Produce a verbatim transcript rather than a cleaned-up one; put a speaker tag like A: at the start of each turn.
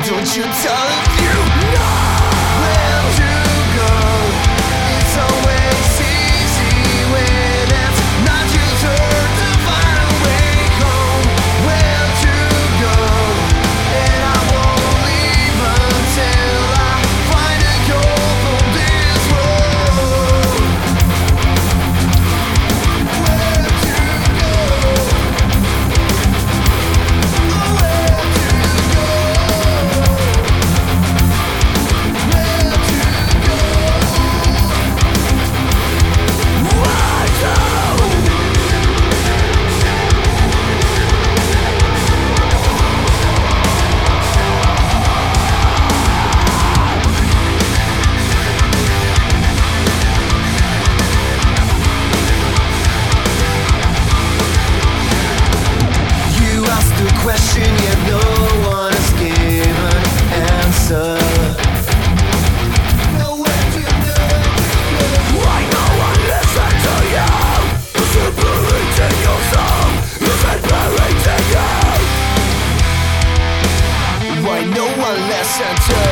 A: don't you tell him you know where to go. It's always easy when it's not your turn to find a way home. Where to go, and I won't leave until I find a cure for this road. Where to go, oh, where to go, where to go, where to You asked the question, yet no one has given answer. Nowhere to go. Why no one listen to you? Is it buried in your soul? Is it buried in you? Why no one listen to